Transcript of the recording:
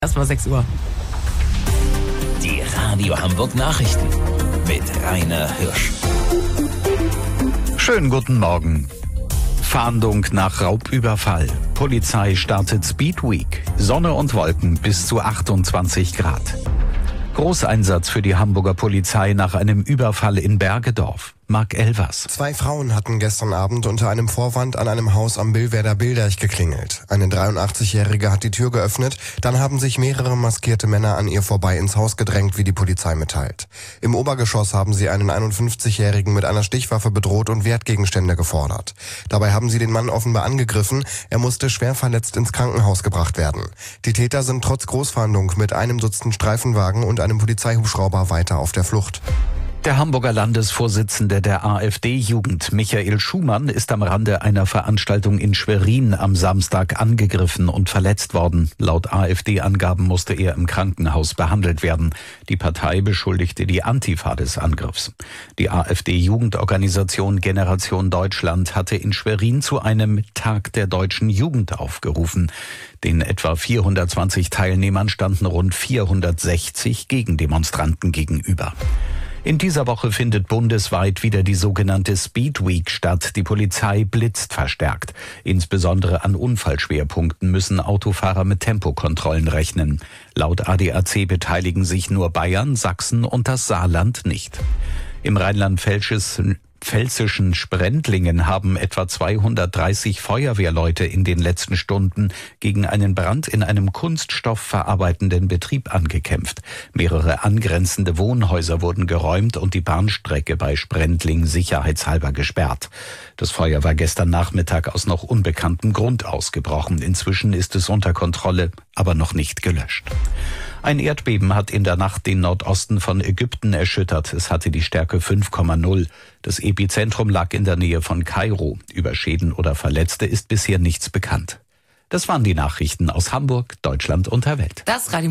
Erstmal 6 Uhr. Die Radio Hamburg Nachrichten mit Rainer Hirsch. Schönen guten Morgen. Fahndung nach Raubüberfall. Polizei startet Speed Week. Sonne und Wolken bis zu 28 Grad. Großeinsatz für die Hamburger Polizei nach einem Überfall in Bergedorf. Marc Elvers. 2 Frauen hatten gestern Abend unter einem Vorwand an einem Haus am Billwerder Bilderch geklingelt. Eine 83-Jährige hat die Tür geöffnet, dann haben sich mehrere maskierte Männer an ihr vorbei ins Haus gedrängt, wie die Polizei mitteilt. Im Obergeschoss haben sie einen 51-Jährigen mit einer Stichwaffe bedroht und Wertgegenstände gefordert. Dabei haben sie den Mann offenbar angegriffen, er musste schwer verletzt ins Krankenhaus gebracht werden. Die Täter sind trotz Großfahndung mit einem Dutzend Streifenwagen und einem Polizeihubschrauber weiter auf der Flucht. Der Hamburger Landesvorsitzende der AfD-Jugend, Michael Schumann, ist am Rande einer Veranstaltung in Schwerin am Samstag angegriffen und verletzt worden. Laut AfD-Angaben musste er im Krankenhaus behandelt werden. Die Partei beschuldigte die Antifa des Angriffs. Die AfD-Jugendorganisation Generation Deutschland hatte in Schwerin zu einem Tag der deutschen Jugend aufgerufen. Den etwa 420 Teilnehmern standen rund 460 Gegendemonstranten gegenüber. In dieser Woche findet bundesweit wieder die sogenannte Speed Week statt. Die Polizei blitzt verstärkt. Insbesondere an Unfallschwerpunkten müssen Autofahrer mit Tempokontrollen rechnen. Laut ADAC beteiligen sich nur Bayern, Sachsen und das Saarland nicht. Im rheinland-pfälzischen Sprendlingen haben etwa 230 Feuerwehrleute in den letzten Stunden gegen einen Brand in einem kunststoffverarbeitenden Betrieb angekämpft. Mehrere angrenzende Wohnhäuser wurden geräumt und die Bahnstrecke bei Sprendling sicherheitshalber gesperrt. Das Feuer war gestern Nachmittag aus noch unbekanntem Grund ausgebrochen. Inzwischen ist es unter Kontrolle, aber noch nicht gelöscht. Ein Erdbeben hat in der Nacht den Nordosten von Ägypten erschüttert. Es hatte die Stärke 5,0. Das Epizentrum lag in der Nähe von Kairo. Über Schäden oder Verletzte ist bisher nichts bekannt. Das waren die Nachrichten aus Hamburg, Deutschland und der Welt. Das Radio